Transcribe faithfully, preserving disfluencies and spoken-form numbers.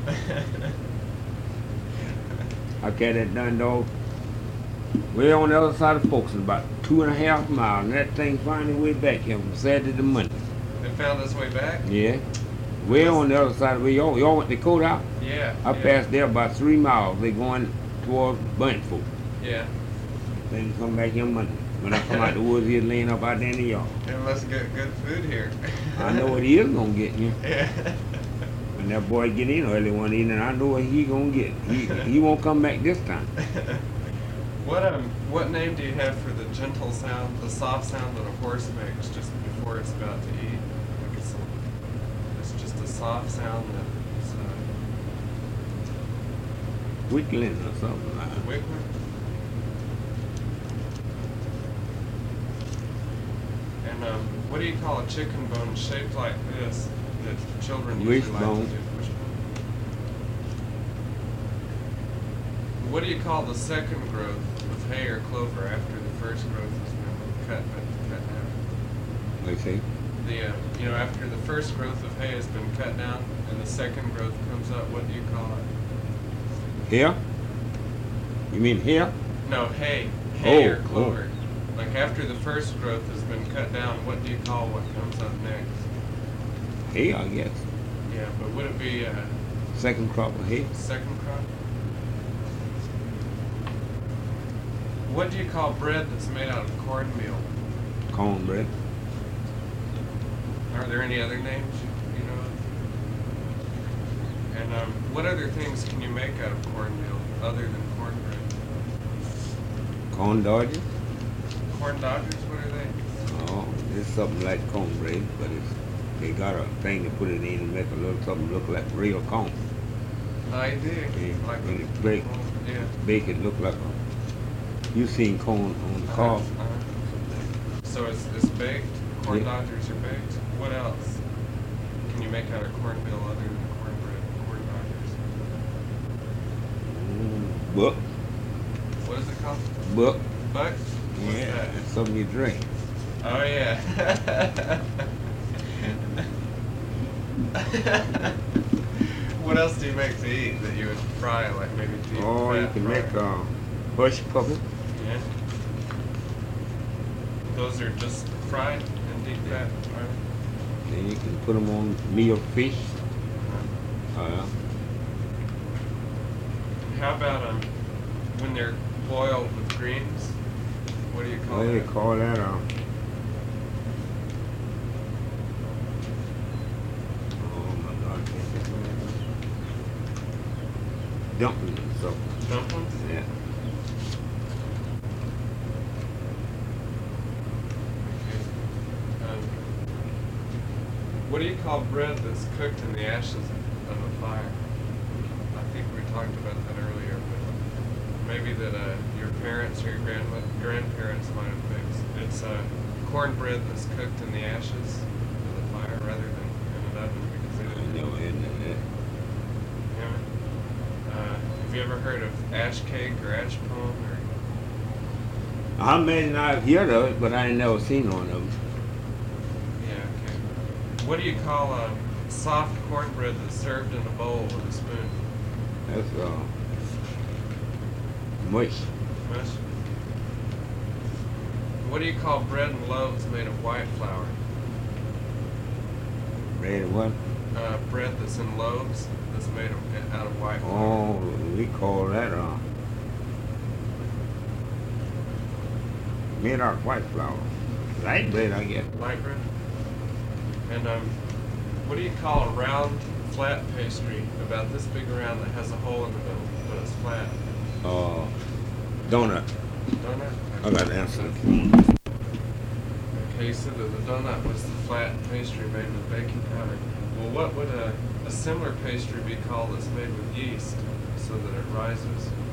I got that done, dog. Way on the other side of Folks, about two and a half miles, and that thing finally way back here from Saturday to Monday. It found its way back? Yeah. Way on the other side of where y'all, y'all went to Dakota out? Yeah. I yeah. passed there about three miles. They going towards Buntford. Yeah. Then come back here Monday. When I come out the woods, he's laying up out there in the yard. It must get good food here. I know what he is gonna get here. Yeah. When that boy get in early one evening, I know what he gonna get. He he won't come back this time. What um what name do you have for the gentle sound, the soft sound that a horse makes just before it's about to eat? Like it's, a, it's just a soft sound that is uh, Whittling or something like that. wiggling. And um, what do you call a chicken bone shaped like this that children usually like Wishbone. to do? Wishbone. What do you call the second growth of hay or clover after the first growth has been cut cut down? Let's see. The uh, you know after the first growth of hay has been cut down and the second growth comes up, what do you call it? Here? You mean here? No, hay, hay Oh, or clover. Like after the first growth has been cut down, what do you call what comes up next? Hay, I guess. Yeah, but would it be uh, Second crop of hay. second crop? What do you call bread that's made out of cornmeal? Cornbread. Are there any other names you, you know of? And um, what other things can you make out of cornmeal other than cornbread? Corn dodgers. Corn dodgers, what are they? Oh, it's something like cornbread, but it's they got a thing to put it in and make a little something look like real corn. I do. Yeah, Like when it's baked, yeah. bake it look like a. You seen corn on the cob? Uh-huh, uh-huh. So it's, it's baked. Corn Yeah. dodgers are baked. What else can you make out of cornmeal other than cornbread? Corn dodgers. Mm, Buck, What is it called? buck. Buck? What's Yeah, that? it's something you drink. Oh yeah. What else do you make to eat that you would fry, like maybe deep Oh, you fat can fry? make uh, hush puppet. Yeah. Those are just fried in deep fat. Right? Then you can put them on meal fish. Uh-huh. Uh, How about um when they're boiled with greens? What do you call what do you that? call that? Um, oh my God, I can't think of it. Dumplings and stuff. Dumplings? Yeah. Um, what do you call bread that's cooked in the ashes of a fire? I think we talked about that earlier, but maybe that uh, your parents or your grandma, grandparents might have fixed. It's uh, cornbread that's cooked in the ashes of the fire rather than in an oven because they I didn't. know, isn't it? Yeah. Uh, have you ever heard of ash cake or ash pone or? I imagine I've heard of it, but I ain't never seen one of them. Yeah, okay. What do you call a soft cornbread that's served in a bowl with a spoon? That's uh, mush. Mush? What do you call bread and loaves made of white flour? Bread and what? Uh, bread that's in loaves that's made of, out of white flour. Oh, we call that uh, made out of white flour. Light bread, I guess. Light bread? And um, what do you call a round, flat pastry about this big around that has a hole in the middle, but it's flat? Uh, donut. Donut? I got the answer. Okay, you said that the donut was the flat pastry made with baking powder. Well, what would a, a similar pastry be called that's made with yeast so that it rises?